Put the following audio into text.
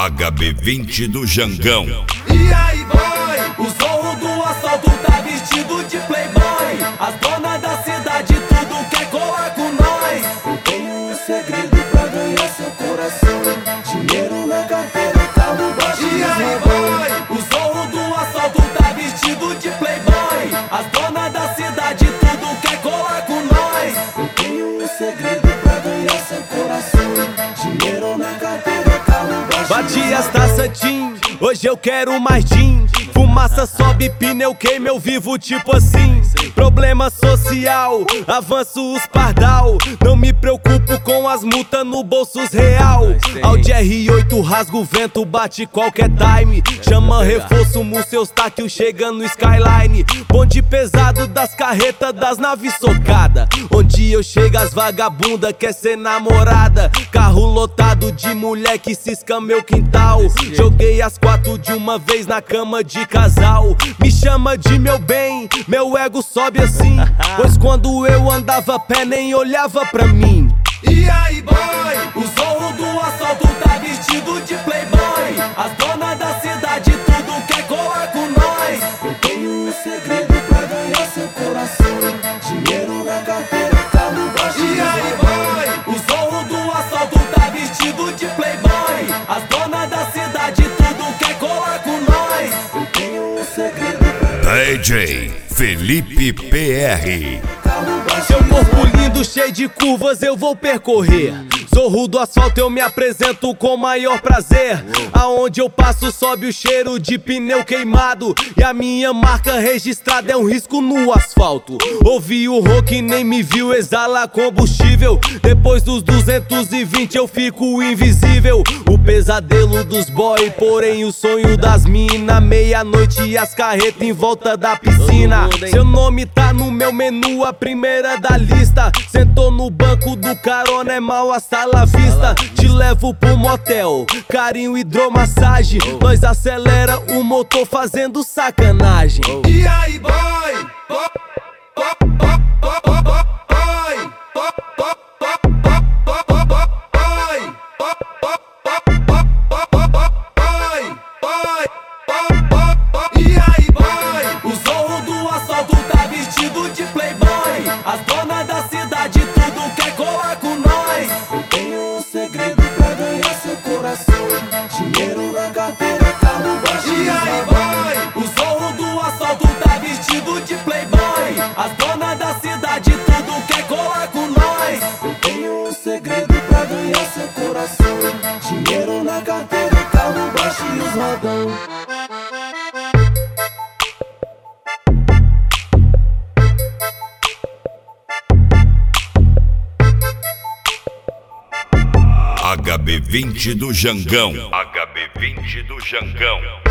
HB20 do Jangão. E aí, boy? O zorro do assalto tá vestido de playboy. As donas da cidade tudo quer colar com nós. Eu tenho um segredo pra ganhar seu coração: dinheiro na carteira, carro baixo. E aí, boy? O zorro do assalto tá vestido de playboy. As donas da cidade tudo quer colar com nós. Eu tenho um segredo pra ganhar seu coração: dinheiro na carteira, carro baixo. Bati as taças, Tim, hoje eu quero mais gin. Fumaça sobe, pneu queima, eu vivo tipo assim. Problema social, avanço os pardal. Não me preocupo com as multas no bolsos real. Audi R8 rasga o vento, bate qualquer time. Chama reforço, seus táquil chega no skyline. Bonde pesado das carretas, das naves socada. Onde eu chego as vagabunda quer ser namorada. Carro lotado de mulher que cisca meu quintal. Joguei as 4 de uma vez na cama de casal. Me chama de meu bem, meu ego sobe assim. Pois quando eu andava a pé nem olhava pra mim. E aí, boy? O zorro do assalto tá vestido de playboy. As donas da cidade tudo quer colar com nós. Eu tenho um segredo pra ganhar seu coração: dinheiro na carteira, carro baixo. E aí, boy? O zorro do assalto tá vestido de playboy. As donas da cidade tudo quer colar com nós. Eu tenho um segredo. DJ Felipe PR. Seu corpo lindo, cheio de curvas, eu vou percorrer. Zorro do asfalto, eu me apresento com maior prazer. Aonde eu passo sobe o cheiro de pneu queimado. E a minha marca registrada é um risco no asfalto. Ouvi o rock, nem me viu, exala combustível. Depois dos 220 eu fico invisível. O pesadelo dos boy, porém o sonho das mina. Meia-noite e as carretas em volta da piscina. Seu nome tá no meu menu, a primeira da lista. Sentou no banco do carona, é mal a sala vista. Te levo pro motel, carinho, hidromassagem. Nós acelera o motor fazendo sacanagem. E aí, boy? E aí, boy? O zorro do assalto tá vestido de playboy. As donas da cidade tudo quer colar com nós. Eu tenho um segredo pra ganhar seu coração: dinheiro na carteira, carro baixo. E aí, boy? O zorro do assalto tá vestido de playboy. As donas da cidade tudo quer colar com nós. Eu tenho um segredo pra ganhar seu coração: dinheiro na carteira, carro baixo e os rodão. HB20 do Jangão. HB20 do Jangão.